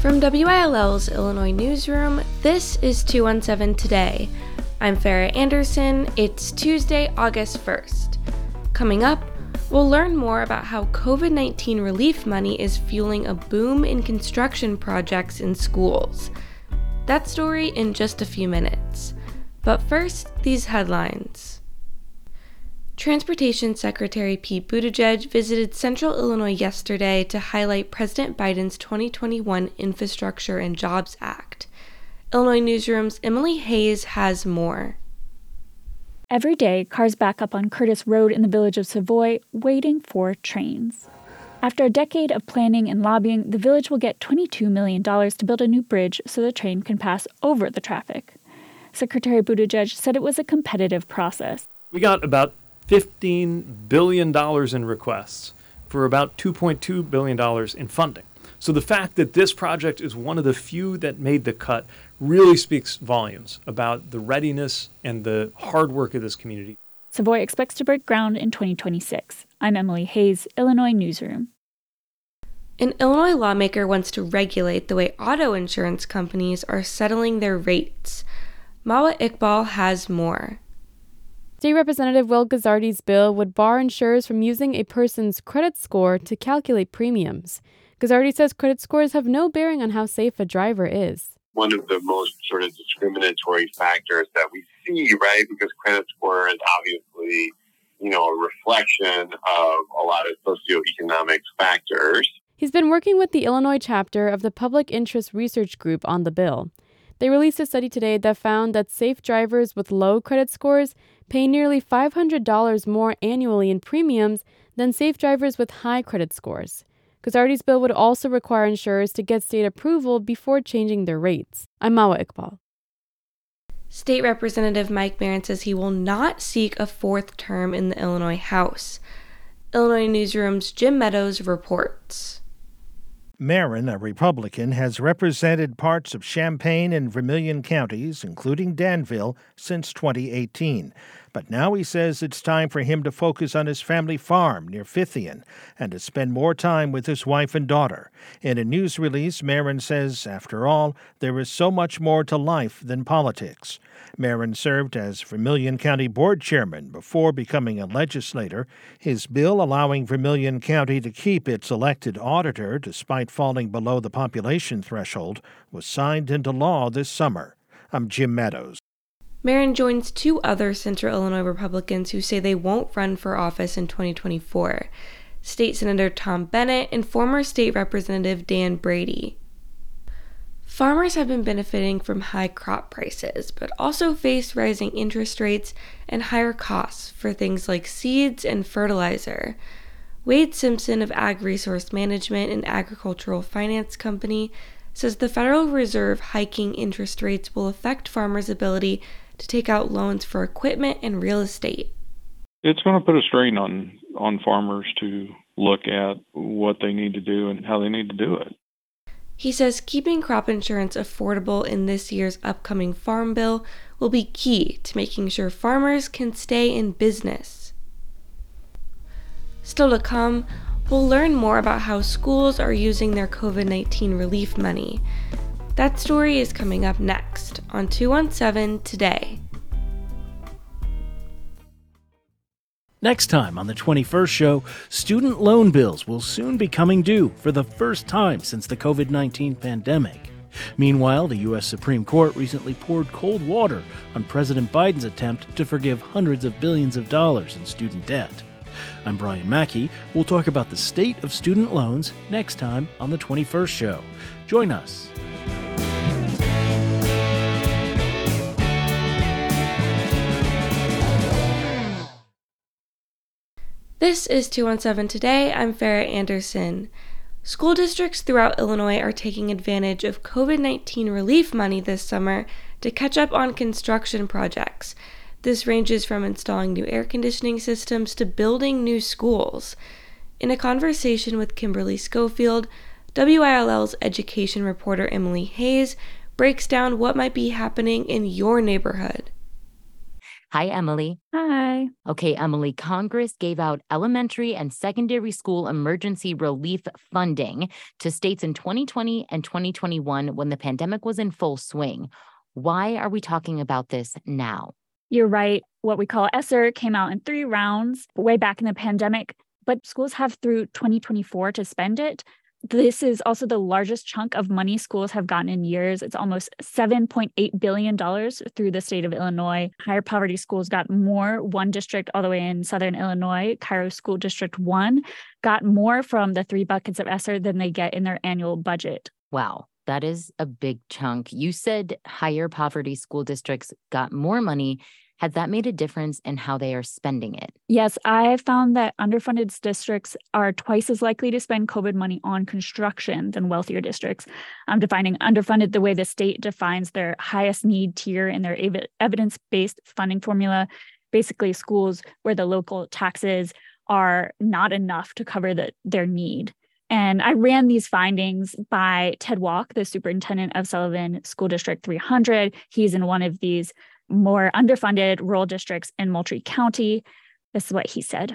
From WILL's Illinois Newsroom, this is 217 Today. I'm Farah Anderson. It's Tuesday, August 1st. Coming up, we'll learn more about how COVID-19 relief money is fueling a boom in construction projects in schools. That story in just a few minutes. But first, these headlines. Transportation Secretary Pete Buttigieg visited Central Illinois yesterday to highlight President Biden's 2021 Infrastructure and Jobs Act. Illinois Newsroom's Emily Hayes has more. Every day, cars back up on Curtis Road in the village of Savoy, waiting for trains. After a decade of planning and lobbying, the village will get $22 million to build a new bridge so the train can pass over the traffic. Secretary Buttigieg said it was a competitive process. We got about $15 billion in requests for about $2.2 billion in funding. So the fact that this project is one of the few that made the cut really speaks volumes about the readiness and the hard work of this community. Savoy expects to break ground in 2026. I'm Emily Hayes, Illinois Newsroom. An Illinois lawmaker wants to regulate the way auto insurance companies are settling their rates. Mawa Iqbal has more. State Representative Will Guzzardi's bill would bar insurers from using a person's credit score to calculate premiums. Guzzardi says credit scores have no bearing on how safe a driver is. One of the most sort of discriminatory factors that we see, right, because credit score is obviously, a reflection of a lot of socioeconomic factors. He's been working with the Illinois chapter of the Public Interest Research Group on the bill. They released a study today that found that safe drivers with low credit scores pay nearly $500 more annually in premiums than safe drivers with high credit scores. Guzzardi's bill would also require insurers to get state approval before changing their rates. I'm Mawa Iqbal. State Representative Mike Marin says he will not seek a fourth term in the Illinois House. Illinois Newsroom's Jim Meadows reports. Marin, a Republican, has represented parts of Champaign and Vermilion counties, including Danville, since 2018. But now he says it's time for him to focus on his family farm near Fithian and to spend more time with his wife and daughter. In a news release, Marin says, after all, there is so much more to life than politics. Marin served as Vermilion County Board Chairman before becoming a legislator. His bill allowing Vermilion County to keep its elected auditor despite falling below the population threshold was signed into law this summer. I'm Jim Meadows. Marin joins two other Central Illinois Republicans who say they won't run for office in 2024, State Senator Tom Bennett and former State Representative Dan Brady. Farmers have been benefiting from high crop prices, but also face rising interest rates and higher costs for things like seeds and fertilizer. Wade Simpson of Ag Resource Management, an agricultural finance company, says the Federal Reserve hiking interest rates will affect farmers' ability to take out loans for equipment and real estate. It's going to put a strain on farmers to look at what they need to do and how they need to do it. He says keeping crop insurance affordable in this year's upcoming farm bill will be key to making sure farmers can stay in business. Still to come, we'll learn more about how schools are using their COVID-19 relief money. That story is coming up next on 217 Today. Next time on the 21st show, student loan bills will soon be coming due for the first time since the COVID-19 pandemic. Meanwhile, the U.S. Supreme Court recently poured cold water on President Biden's attempt to forgive hundreds of billions of dollars in student debt. I'm Brian Mackey. We'll talk about the state of student loans next time on the 21st show. Join us. This is 217 Today. I'm Farah Anderson. School districts throughout Illinois are taking advantage of COVID-19 relief money this summer to catch up on construction projects. This ranges from installing new air conditioning systems to building new schools. In a conversation with Kimberly Schofield, WILL's education reporter Emily Hayes breaks down what might be happening in your neighborhood. Hi, Emily. Hi. Okay, Emily, Congress gave out elementary and secondary school emergency relief funding to states in 2020 and 2021 when the pandemic was in full swing. Why are we talking about this now? You're right. What we call ESSER came out in 3 rounds way back in the pandemic, but schools have through 2024 to spend it. This is also the largest chunk of money schools have gotten in years. It's almost $7.8 billion through the state of Illinois. Higher poverty schools got more. One district all the way in southern Illinois, Cairo School District 1, got more from the 3 buckets of ESSER than they get in their annual budget. Wow, that is a big chunk. You said higher poverty school districts got more money. Has that made a difference in how they are spending it? Yes, I found that underfunded districts are twice as likely to spend COVID money on construction than wealthier districts. I'm defining underfunded the way the state defines their highest need tier in their evidence-based funding formula, basically schools where the local taxes are not enough to cover their need. And I ran these findings by Ted Walk, the superintendent of Sullivan School District 300. He's in one of these more underfunded rural districts in Moultrie County. This is what he said.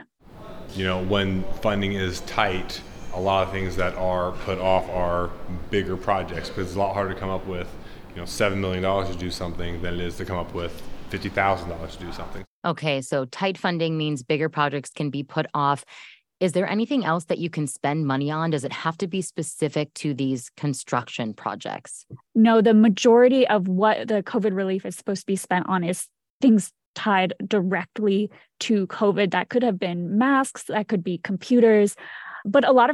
When funding is tight, a lot of things that are put off are bigger projects because it's a lot harder to come up with, $7 million to do something than it is to come up with $50,000 to do something. Okay, so tight funding means bigger projects can be put off. Is there anything else that you can spend money on? Does it have to be specific to these construction projects? No, the majority of what the COVID relief is supposed to be spent on is things tied directly to COVID. That could have been masks, that could be computers, but a lot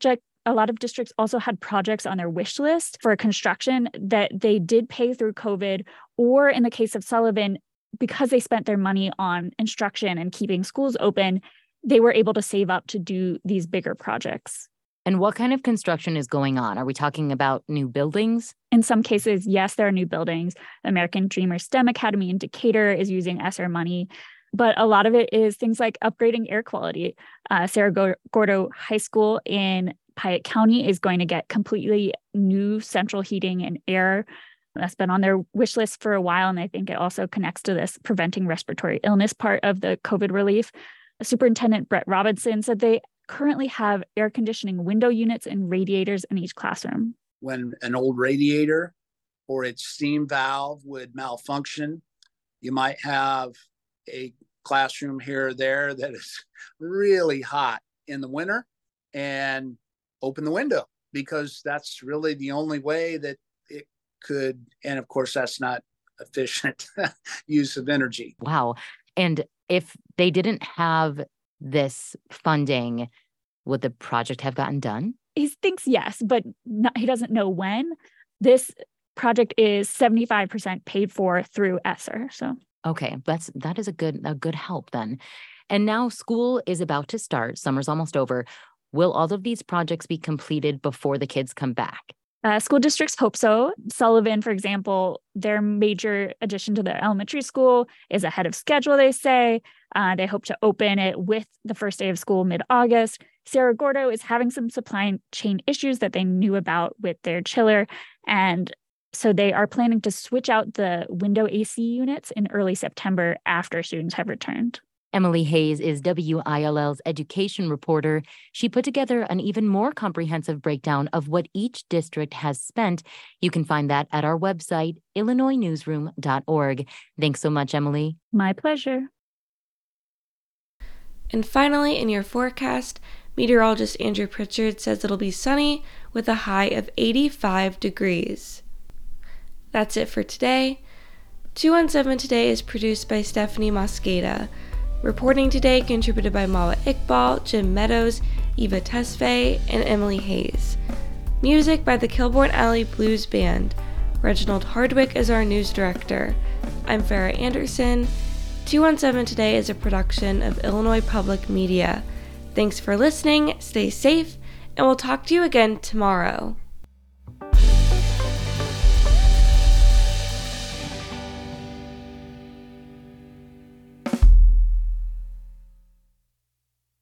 of districts also had projects on their wish list for construction that they did pay through COVID, or in the case of Sullivan, because they spent their money on instruction and keeping schools open, they were able to save up to do these bigger projects. And what kind of construction is going on? Are we talking about new buildings? In some cases, yes, there are new buildings. The American Dreamer STEM Academy in Decatur is using ESSER money, but a lot of it is things like upgrading air quality. Cerro Gordo High School in Piatt County is going to get completely new central heating and air. That's been on their wish list for a while, and I think it also connects to this preventing respiratory illness part of the COVID relief. Superintendent Brett Robinson said they currently have air conditioning window units and radiators in each classroom. When an old radiator or its steam valve would malfunction, you might have a classroom here or there that is really hot in the winter, and open the window because that's really the only way that it could. And of course, that's not efficient use of energy. Wow. And if they didn't have this funding, would the project have gotten done? He thinks yes, but he doesn't know when. This project is 75% paid for through ESSER. So okay, that is a good help then. And now school is about to start. Summer's almost over. Will all of these projects be completed before the kids come back? School districts hope so. Sullivan, for example, their major addition to their elementary school is ahead of schedule, they say. They hope to open it with the first day of school mid-August. Cerro Gordo is having some supply chain issues that they knew about with their chiller. And so they are planning to switch out the window AC units in early September after students have returned. Emily Hayes is WILL's education reporter. She put together an even more comprehensive breakdown of what each district has spent. You can find that at our website, illinoisnewsroom.org. Thanks so much, Emily. My pleasure. And finally, in your forecast, meteorologist Andrew Pritchard says it'll be sunny with a high of 85 degrees. That's it for today. 217 Today is produced by Stephanie Mosqueda. Reporting today contributed by Mala Iqbal, Jim Meadows, Eva Tesfaye, and Emily Hayes. Music by the Kilbourne Alley Blues Band. Reginald Hardwick is our news director. I'm Farrah Anderson. 217 Today is a production of Illinois Public Media. Thanks for listening, stay safe, and we'll talk to you again tomorrow.